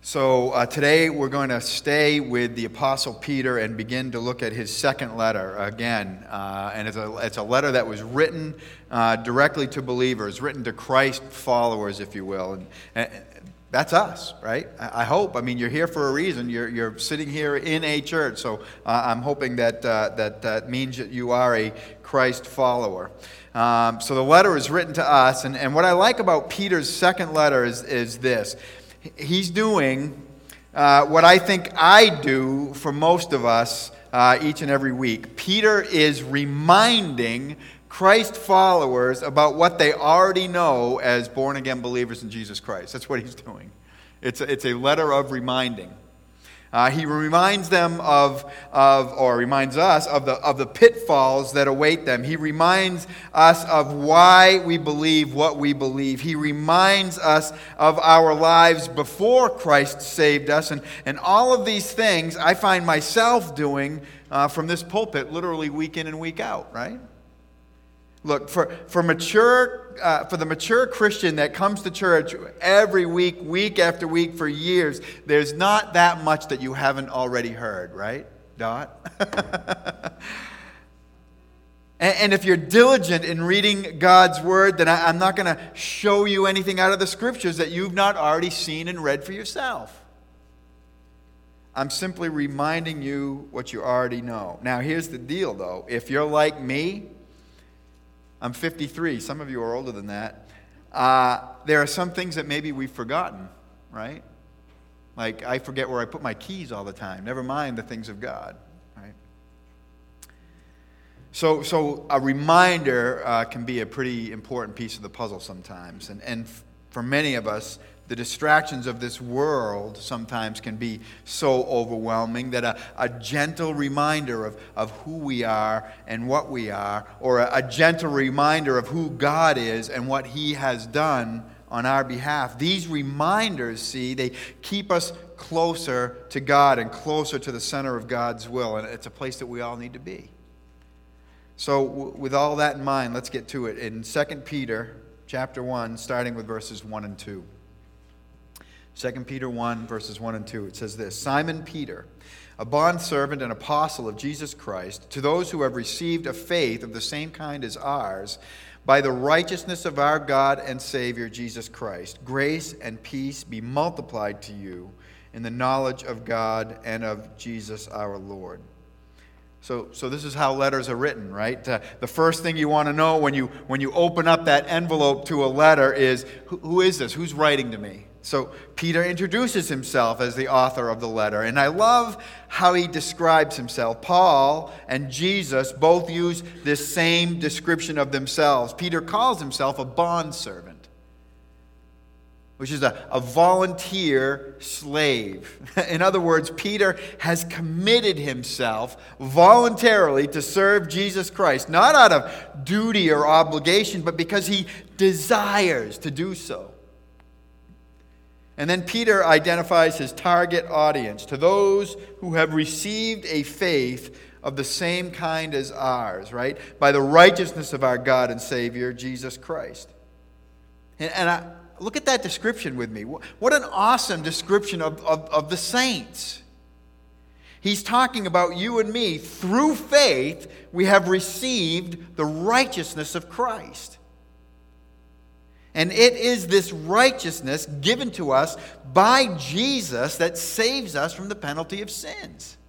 Today we're going to stay with the Apostle Peter and begin to look at his second letter again. And it's a letter that was written directly to believers, written to Christ followers, if you will. And that's us, right? I hope. I mean, you're here for a reason. You're sitting here in a church. So I'm hoping that means that you are a Christ follower. So the letter is written to us. And what I like about Peter's second letter is this. He's doing what I think I do for most of us each and every week. Peter is reminding Christ followers about what they already know as born-again believers in Jesus Christ. That's what he's doing. It's a letter of reminding. He reminds them reminds us of the pitfalls that await them. He reminds us of why we believe what we believe. He reminds us of our lives before Christ saved us. And all of these things I find myself doing from this pulpit literally week in and week out, right? Look, for the mature Christian that comes to church every week, week after week for years, there's not that much that you haven't already heard, right, Dot? And if you're diligent in reading God's Word, then I'm not going to show you anything out of the Scriptures that you've not already seen and read for yourself. I'm simply reminding you what you already know. Now, here's the deal, though. If you're like me, I'm 53. Some of you are older than that. There are some things that maybe we've forgotten, right? Like I forget where I put my keys all the time. Never mind the things of God, right? So a reminder can be a pretty important piece of the puzzle sometimes. And for many of us, the distractions of this world sometimes can be so overwhelming that a gentle reminder of who we are and what we are, or a gentle reminder of who God is and what He has done on our behalf. These reminders, they keep us closer to God and closer to the center of God's will, and it's a place that we all need to be. So with all that in mind, let's get to it. In 2 Peter chapter 1, starting with verses 1 and 2. 2 Peter 1, verses 1 and 2, it says this: Simon Peter, a bondservant and apostle of Jesus Christ, to those who have received a faith of the same kind as ours, by the righteousness of our God and Savior Jesus Christ, grace and peace be multiplied to you in the knowledge of God and of Jesus our Lord. So this is how letters are written, right? The first thing you want to know when you open up that envelope to a letter is, who is this? Who's writing to me? So Peter introduces himself as the author of the letter, and I love how he describes himself. Paul and Jesus both use this same description of themselves. Peter calls himself a bondservant, which is a volunteer slave. In other words, Peter has committed himself voluntarily to serve Jesus Christ, not out of duty or obligation, but because he desires to do so. And then Peter identifies his target audience, to those who have received a faith of the same kind as ours, right? By the righteousness of our God and Savior, Jesus Christ. And look at that description with me. What an awesome description of the saints. He's talking about you and me. Through faith, we have received the righteousness of Christ. And it is this righteousness given to us by Jesus that saves us from the penalty of sins.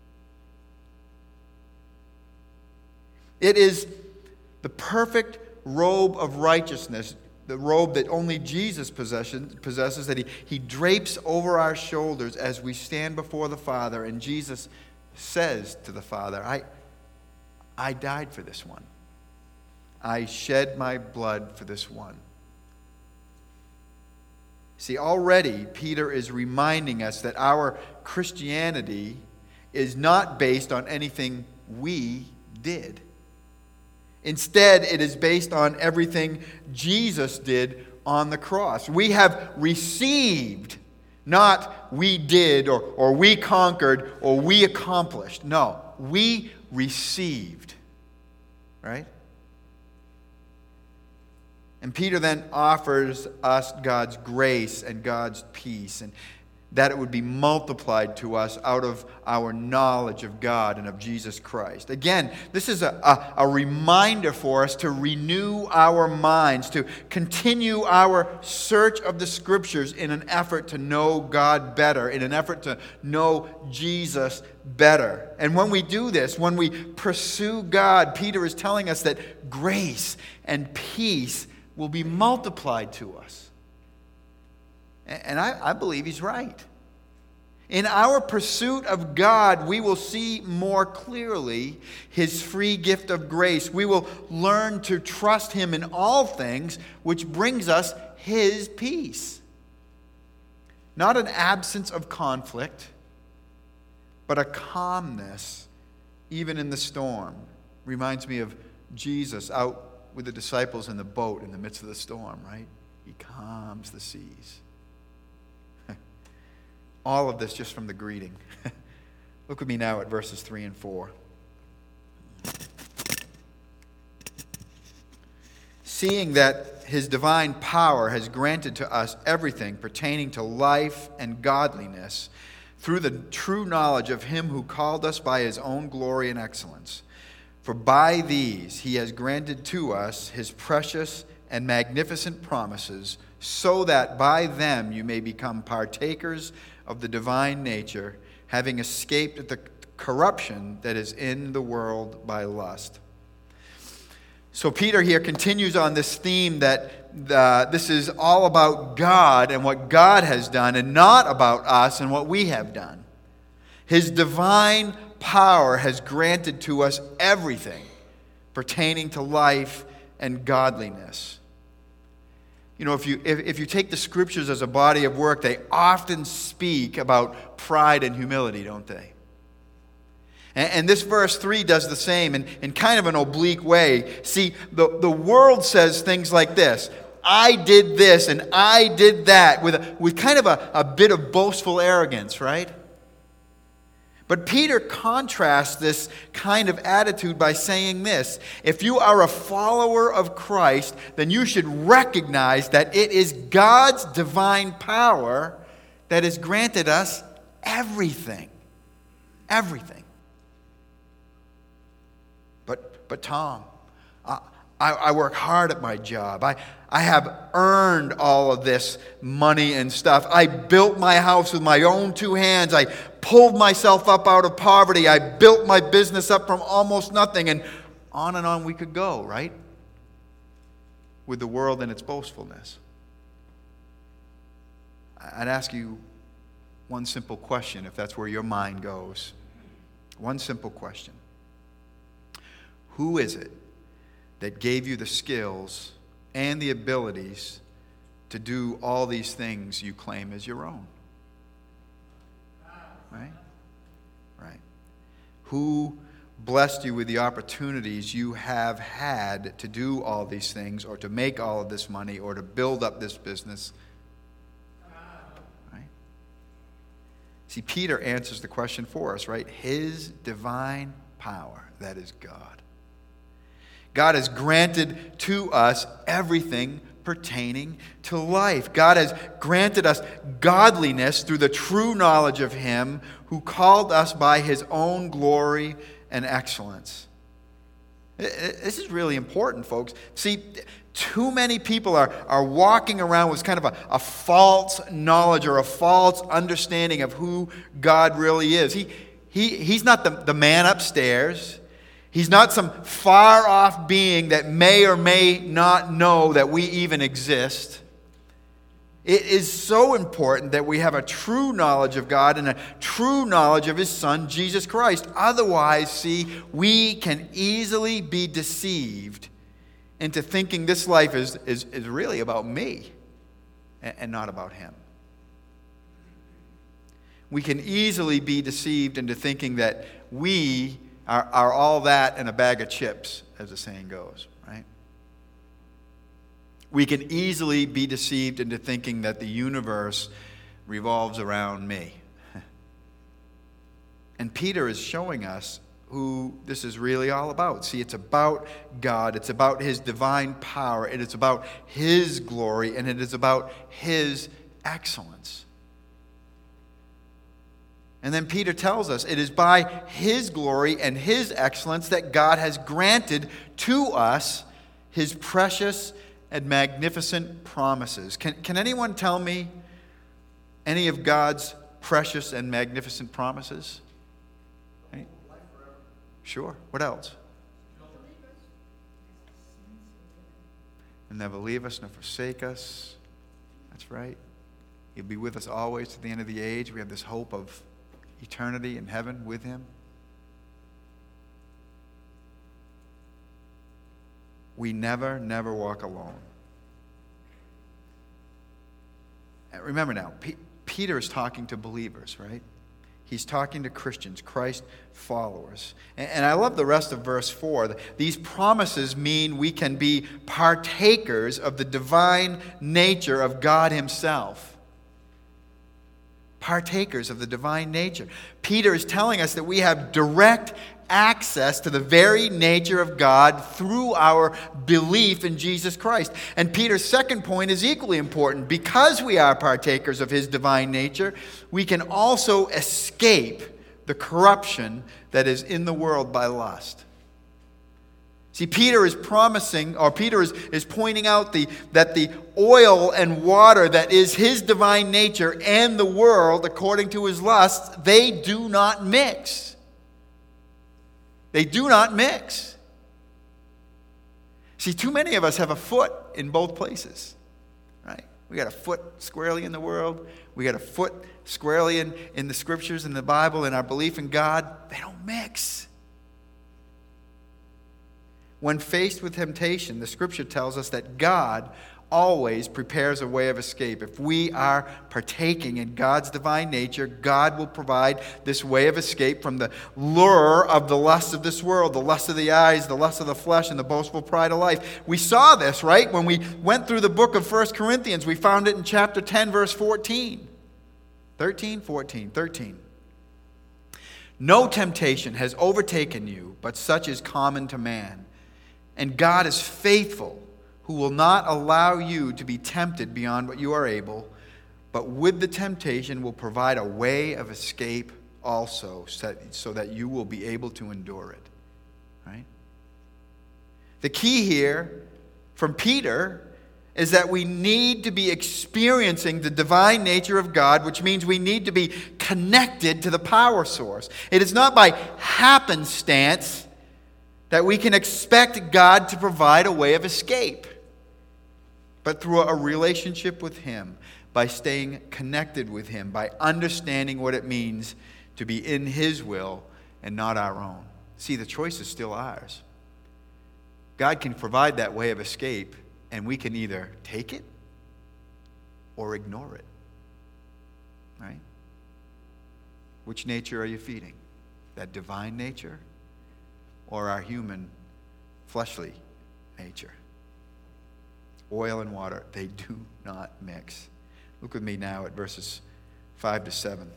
It is the perfect robe of righteousness, the robe that only Jesus possesses, that he drapes over our shoulders as we stand before the Father. And Jesus says to the Father, I died for this one. I shed my blood for this one. See, already Peter is reminding us that our Christianity is not based on anything we did. Instead, it is based on everything Jesus did on the cross. We have received, not we did or we conquered or we accomplished. No, we received, right? And Peter then offers us God's grace and God's peace. And that it would be multiplied to us out of our knowledge of God and of Jesus Christ. Again, this is a reminder for us to renew our minds, to continue our search of the Scriptures in an effort to know God better, in an effort to know Jesus better. And when we do this, when we pursue God, Peter is telling us that grace and peace will be multiplied to us. And I believe he's right. In our pursuit of God, we will see more clearly his free gift of grace. We will learn to trust him in all things, which brings us his peace. Not an absence of conflict, but a calmness even in the storm. Reminds me of Jesus out with the disciples in the boat in the midst of the storm, right? He calms the seas. All of this just from the greeting. Look with me now at verses 3 and 4. Seeing that his divine power has granted to us everything pertaining to life and godliness through the true knowledge of him who called us by his own glory and excellence. For by these he has granted to us his precious and magnificent promises, so that by them you may become partakers of the divine nature, having escaped the corruption that is in the world by lust. So Peter here continues on this theme that this is all about God and what God has done, and not about us and what we have done. His divine power has granted to us everything pertaining to life and godliness. You know, if you take the Scriptures as a body of work, they often speak about pride and humility, don't they? And this verse 3 does the same in kind of an oblique way. See, the world says things like this: I did this and I did that, with kind of a bit of boastful arrogance, right? But Peter contrasts this kind of attitude by saying this: if you are a follower of Christ, then you should recognize that it is God's divine power that has granted us everything. Everything. But Tom, I work hard at my job. I have earned all of this money and stuff. I built my house with my own two hands. I pulled myself up out of poverty. I built my business up from almost nothing. And on we could go, right? With the world and its boastfulness. I'd ask you one simple question, if that's where your mind goes. One simple question. Who is it that gave you the skills and the abilities to do all these things you claim as your own? Right? Right. Who blessed you with the opportunities you have had to do all these things, or to make all of this money, or to build up this business? Right? See, Peter answers the question for us, right? His divine power, that is God. God has granted to us everything pertaining to life. God has granted us godliness through the true knowledge of him who called us by his own glory and excellence. This is really important, folks. See, too many people are walking around with kind of a false knowledge or a false understanding of who God really is. He's not the man upstairs. He's not some far-off being that may or may not know that we even exist. It is so important that we have a true knowledge of God and a true knowledge of his Son, Jesus Christ. Otherwise, see, we can easily be deceived into thinking this life is really about me and not about him. We can easily be deceived into thinking that we are all that and a bag of chips, as the saying goes, right? We can easily be deceived into thinking that the universe revolves around me. And Peter is showing us who this is really all about. See, it's about God. It's about his divine power. It is about his glory, and it is about his excellence. And then Peter tells us it is by his glory and his excellence that God has granted to us his precious and magnificent promises. Can anyone tell me any of God's precious and magnificent promises? Any? Sure. What else? He'll never leave us nor forsake us. That's right. He'll be with us always to the end of the age. We have this hope of eternity in heaven with him. We never walk alone. And remember now, Peter is talking to believers, right? He's talking to Christians, Christ followers. And I love the rest of verse 4. These promises mean we can be partakers of the divine nature of God himself. Partakers of the divine nature. Peter is telling us that we have direct access to the very nature of God through our belief in Jesus Christ. And Peter's second point is equally important. Because we are partakers of his divine nature, we can also escape the corruption that is in the world by lust. See, Peter is promising, or Peter is pointing out that the oil and water that is his divine nature and the world, according to his lusts, they do not mix. They do not mix. See, too many of us have a foot in both places, right? We got a foot squarely in the world. We got a foot squarely in the scriptures, in the Bible, in our belief in God. They don't mix. When faced with temptation, the scripture tells us that God always prepares a way of escape. If we are partaking in God's divine nature, God will provide this way of escape from the lure of the lust of this world, the lust of the eyes, the lust of the flesh, and the boastful pride of life. We saw this, right? When we went through the book of 1 Corinthians, we found it in chapter 10, verse 14. 13. No temptation has overtaken you, but such is common to man. And God is faithful, who will not allow you to be tempted beyond what you are able, but with the temptation will provide a way of escape also, so that you will be able to endure it. Right? The key here from Peter is that we need to be experiencing the divine nature of God, which means we need to be connected to the power source. It is not by happenstance that we can expect God to provide a way of escape, but through a relationship with him, by staying connected with him, by understanding what it means to be in his will and not our own. See, the choice is still ours. God can provide that way of escape, and we can either take it or ignore it. Right? Which nature are you feeding? That divine nature or our human fleshly nature? Oil and water, they do not mix. Look with me now at verses 5 to 7.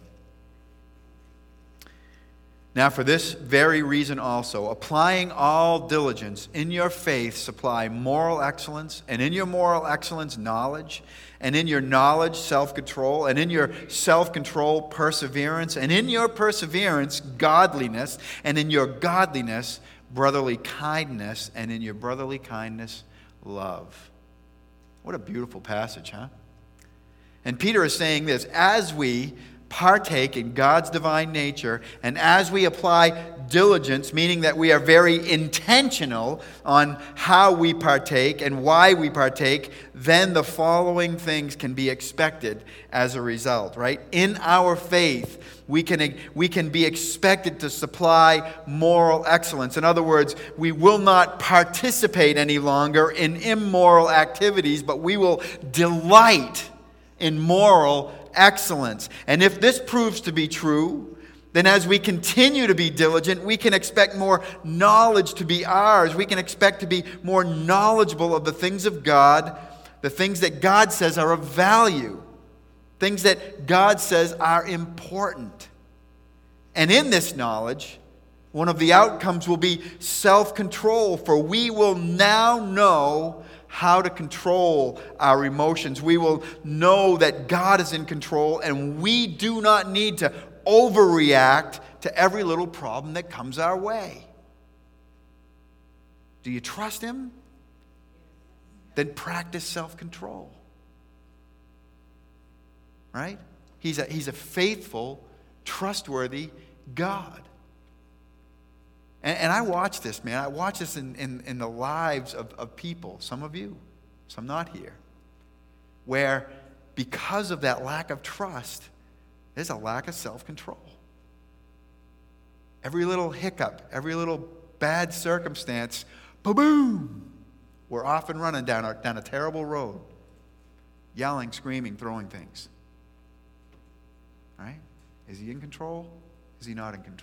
Now for this very reason also, applying all diligence, in your faith supply moral excellence, and in your moral excellence knowledge, and in your knowledge self-control, and in your self-control perseverance, and in your perseverance godliness, and in your godliness brotherly kindness, and in your brotherly kindness love. What a beautiful passage, huh? And Peter is saying this: as we partake in God's divine nature, and as we apply diligence, meaning that we are very intentional on how we partake and why we partake, then the following things can be expected as a result, right? In our faith, we can be expected to supply moral excellence. In other words, we will not participate any longer in immoral activities, but we will delight in moral excellence. And if this proves to be true, then as we continue to be diligent, we can expect more knowledge to be ours. We can expect to be more knowledgeable of the things of God, the things that God says are of value, things that God says are important. And in this knowledge, one of the outcomes will be self-control, for we will now know how to control our emotions. We will know that God is in control, and we do not need to overreact to every little problem that comes our way. Do you trust him? Then practice self-control. Right? He's a faithful, trustworthy God. And I watch this, man. I watch this in the lives of people, some of you, some not here, where because of that lack of trust, there's a lack of self-control. Every little hiccup, every little bad circumstance, boom, we're off and running down a terrible road, yelling, screaming, throwing things. Right? Is he in control? Is he not in control?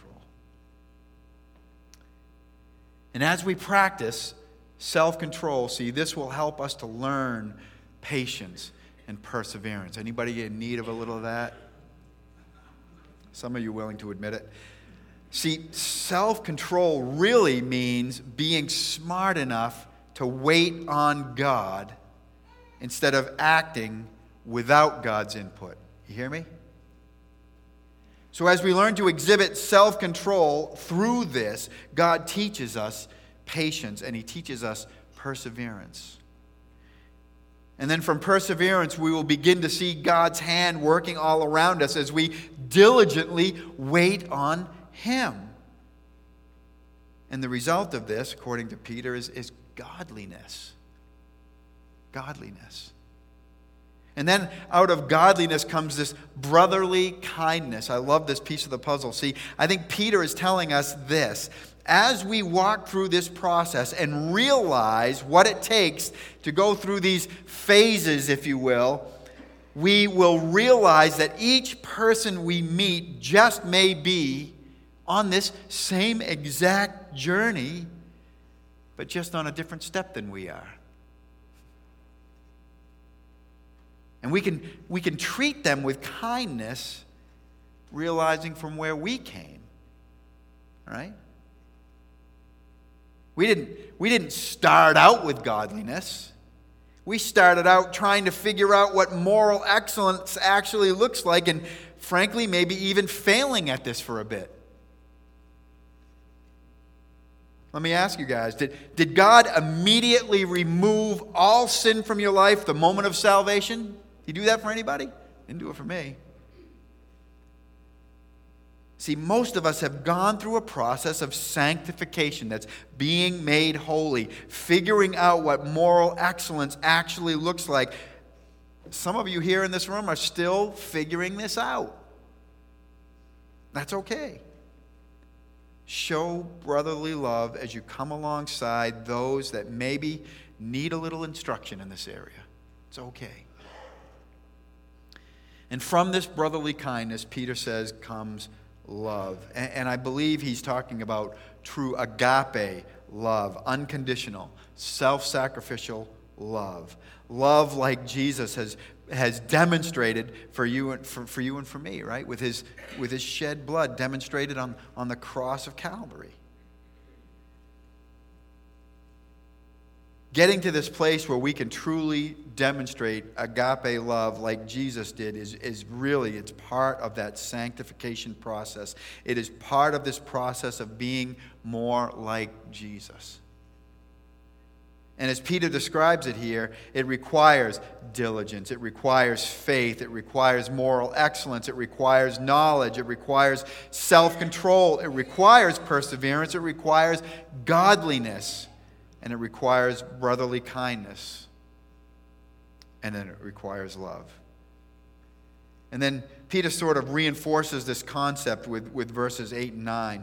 And as we practice self-control, see, this will help us to learn patience and perseverance. Anybody in need of a little of that? Some of you willing to admit it. See, self-control really means being smart enough to wait on God instead of acting without God's input. You hear me? So as we learn to exhibit self-control through this, God teaches us patience and he teaches us perseverance. And then from perseverance, we will begin to see God's hand working all around us as we diligently wait on him. And the result of this, according to Peter, is godliness. Godliness. And then out of godliness comes this brotherly kindness. I love this piece of the puzzle. See, I think Peter is telling us this. As we walk through this process and realize what it takes to go through these phases, if you will, we will realize that each person we meet just may be on this same exact journey, but just on a different step than we are. And we can treat them with kindness, realizing from where we came. Right? We didn't start out with godliness. We started out trying to figure out what moral excellence actually looks like, and frankly, maybe even failing at this for a bit. Let me ask you guys, did God immediately remove all sin from your life the moment of salvation? Did he do that for anybody? Didn't do it for me. See, most of us have gone through a process of sanctification, that's being made holy, figuring out what moral excellence actually looks like. Some of you here in this room are still figuring this out. That's okay. Show brotherly love as you come alongside those that maybe need a little instruction in this area. It's okay. And from this brotherly kindness, Peter says, comes love. And I believe he's talking about true agape love, unconditional, self-sacrificial love. Love like Jesus has demonstrated for you and for me, right? With his shed blood demonstrated on the cross of Calvary. Getting to this place where we can truly demonstrate agape love like Jesus did is really, it's part of that sanctification process. It is part of this process of being more like Jesus. And as Peter describes it here, it requires diligence, it requires faith, it requires moral excellence, it requires knowledge, it requires self-control, it requires perseverance, it requires godliness. And it requires brotherly kindness. And then it requires love. And then Peter sort of reinforces this concept with verses 8 and 9,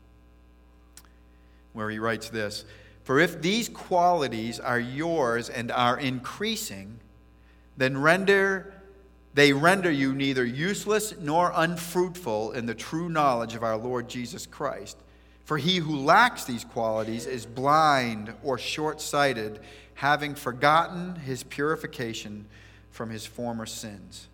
where he writes this: "For if these qualities are yours and are increasing, then they render you neither useless nor unfruitful in the true knowledge of our Lord Jesus Christ. For he who lacks these qualities is blind or short-sighted, having forgotten his purification from his former sins."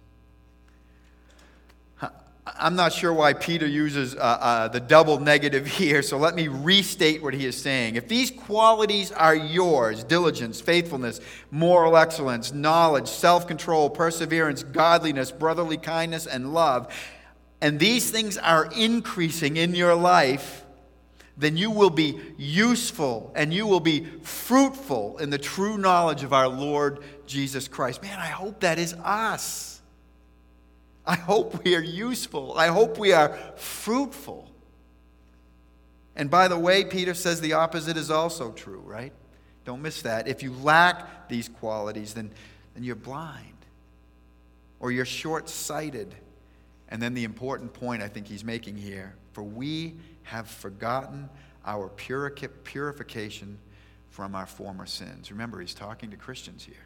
I'm not sure why Peter uses the double negative here, so let me restate what he is saying. If these qualities are yours, diligence, faithfulness, moral excellence, knowledge, self-control, perseverance, godliness, brotherly kindness, and love, and these things are increasing in your life, then you will be useful and you will be fruitful in the true knowledge of our Lord Jesus Christ. Man, I hope that is us. I hope we are useful. I hope we are fruitful. And by the way, Peter says the opposite is also true, right? Don't miss that. If you lack these qualities, then you're blind or you're short-sighted. And then the important point I think he's making here, for we have forgotten our purification from our former sins. Remember, he's talking to Christians here.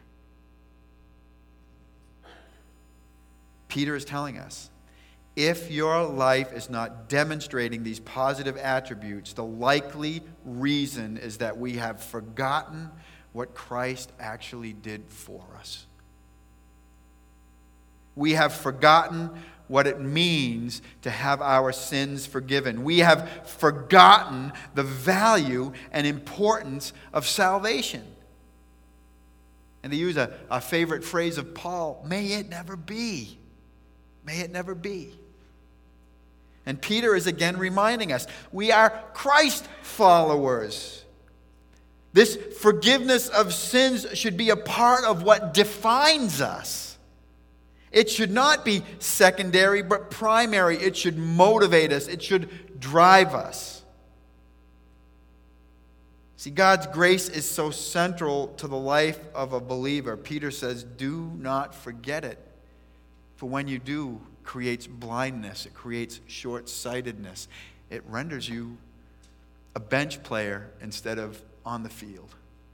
Peter is telling us, if your life is not demonstrating these positive attributes, the likely reason is that we have forgotten what Christ actually did for us. We have forgotten what it means to have our sins forgiven. We have forgotten the value and importance of salvation. And to use a favorite phrase of Paul, may it never be. May it never be. And Peter is again reminding us, we are Christ followers. This forgiveness of sins should be a part of what defines us. It should not be secondary, but primary. It should motivate us. It should drive us. See, God's grace is so central to the life of a believer. Peter says, do not forget it. For when you do, it creates blindness. It creates short-sightedness. It renders you a bench player instead of on the field.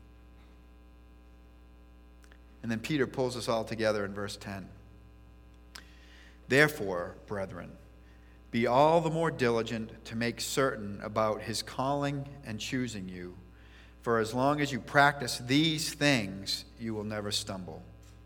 And then Peter pulls us all together in verse 10. Therefore, brethren, be all the more diligent to make certain about his calling and choosing you. For as long as you practice these things, you will never stumble.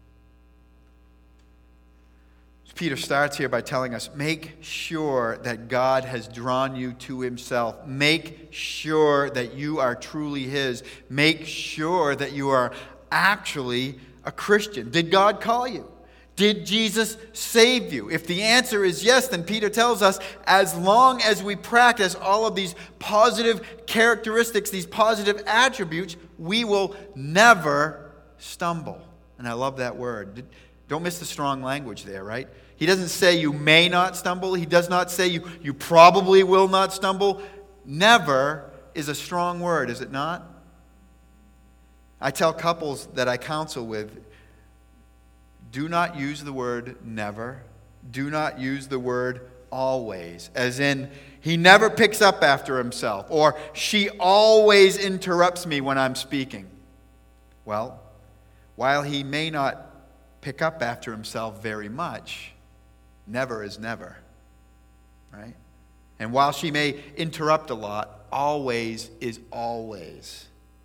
Peter starts here by telling us, make sure that God has drawn you to himself. Make sure that you are truly his. Make sure that you are actually a Christian. Did God call you? Did Jesus save you? If the answer is yes, then Peter tells us, as long as we practice all of these positive characteristics, these positive attributes, we will never stumble. And I love that word. Don't miss the strong language there, right? He doesn't say you may not stumble. He does not say you probably will not stumble. Never is a strong word, is it not? I tell couples that I counsel with, do not use the word never. Do not use the word always, as in he never picks up after himself, or she always interrupts me when I'm speaking. Well, while he may not pick up after himself very much, never is never, right? And while she may interrupt a lot, always is always.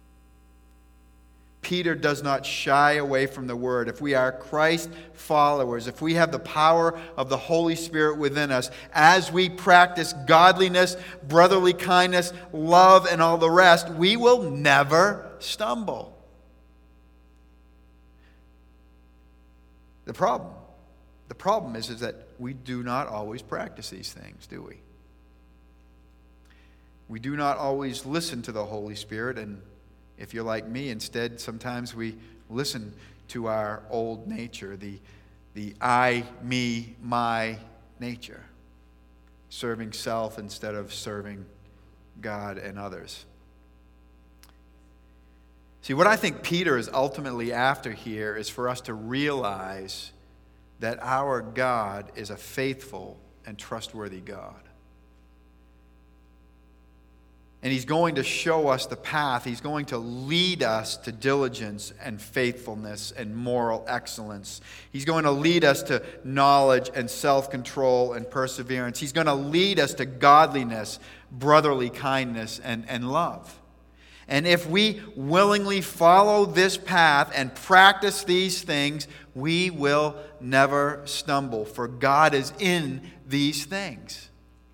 Peter does not shy away from the word. If we are Christ followers, if we have the power of the Holy Spirit within us, as we practice godliness, brotherly kindness, love, and all the rest, we will never stumble. The problem is that we do not always practice these things, do we? We do not always listen to the Holy Spirit, and if you're like me, instead, sometimes we listen to our old nature, the I, me, my nature, serving self instead of serving God and others. See, what I think Peter is ultimately after here is for us to realize that our God is a faithful and trustworthy God. And he's going to show us the path. He's going to lead us to diligence and faithfulness and moral excellence. He's going to lead us to knowledge and self-control and perseverance. He's going to lead us to godliness, brotherly kindness, and love. And if we willingly follow this path and practice these things, we will never stumble, for God is in these things.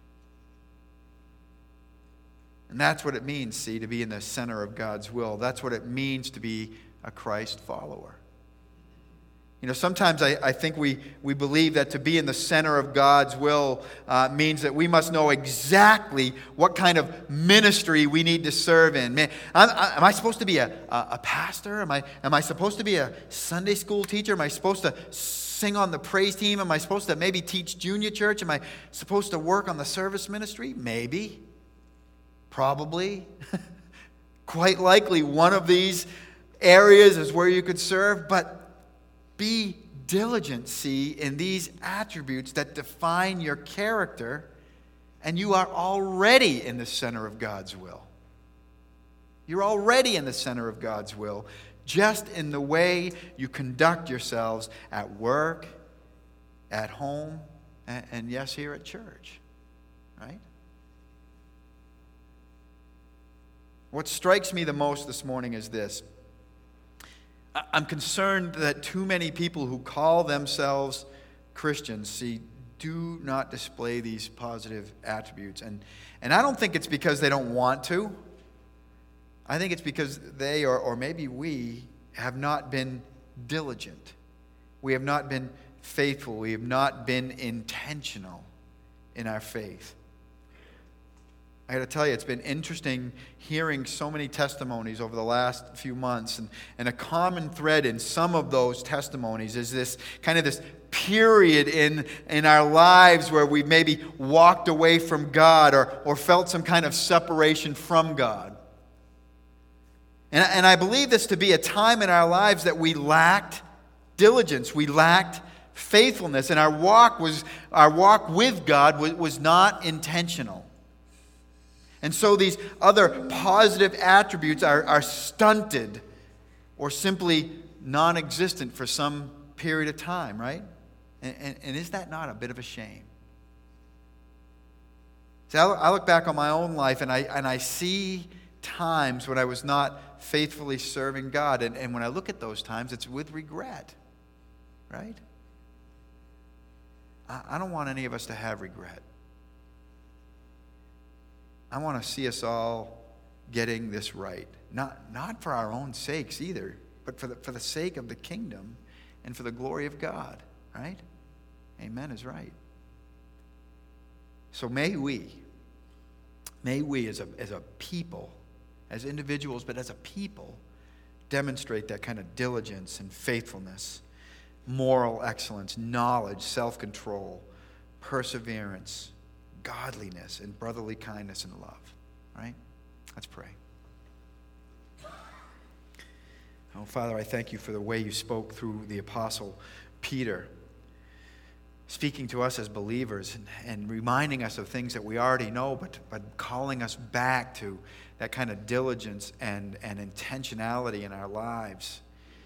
And that's what it means, see, to be in the center of God's will. That's what it means to be a Christ follower. Sometimes I think we believe that to be in the center of God's will means that we must know exactly what kind of ministry we need to serve in. Man, am I supposed to be a pastor? Am I supposed to be a Sunday school teacher? Am I supposed to sing on the praise team? Am I supposed to maybe teach junior church? Am I supposed to work on the service ministry? Maybe. Probably. Quite likely one of these areas is where you could serve, but be diligent, in these attributes that define your character, and you are already in the center of God's will. You're already in the center of God's will, just in the way you conduct yourselves at work, at home, and yes, here at church, right? What strikes me the most this morning is this. I'm concerned that too many people who call themselves Christians, do not display these positive attributes. And I don't think it's because they don't want to. I think it's because they, or maybe we, have not been diligent. We have not been faithful. We have not been intentional in our faith. I got to tell you, it's been interesting hearing so many testimonies over the last few months. And a common thread in some of those testimonies is this period in our lives where we've maybe walked away from God or felt some kind of separation from God. And I believe this to be a time in our lives that we lacked diligence. We lacked faithfulness. And our walk with God was not intentional. And so these other positive attributes are stunted or simply non-existent for some period of time, right? And is that not a bit of a shame? See, I look back on my own life and I see times when I was not faithfully serving God. And when I look at those times, it's with regret, right? I don't want any of us to have regret. I want to see us all getting this right. Not for our own sakes either, but for the sake of the kingdom and for the glory of God, right? Amen is right. So may we as a people, as individuals, but as a people, demonstrate that kind of diligence and faithfulness, moral excellence, knowledge, self-control, perseverance, godliness, and brotherly kindness and love. Right? Let's pray. Oh, Father, I thank you for the way you spoke through the Apostle Peter, speaking to us as believers and reminding us of things that we already know, but calling us back to that kind of diligence and intentionality in our lives.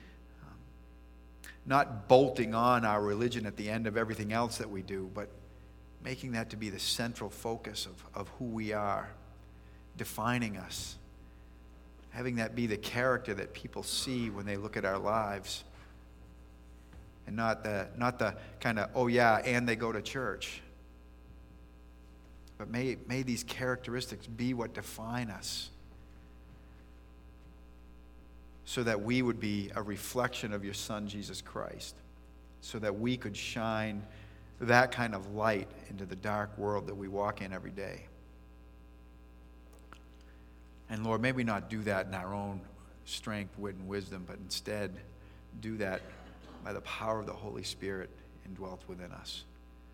Not bolting on our religion at the end of everything else that we do, but making that to be the central focus of who we are, defining us, having that be the character that people see when they look at our lives, and not the kind of, oh yeah, and they go to church. But may these characteristics be what define us, so that we would be a reflection of your Son, Jesus Christ, so that we could shine that kind of light into the dark world that we walk in every day. And Lord, may we not do that in our own strength, wit, and wisdom, but instead do that by the power of the Holy Spirit indwelt within us.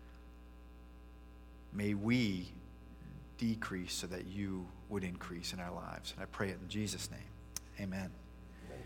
May we decrease so that you would increase in our lives. And I pray it in Jesus' name. Amen.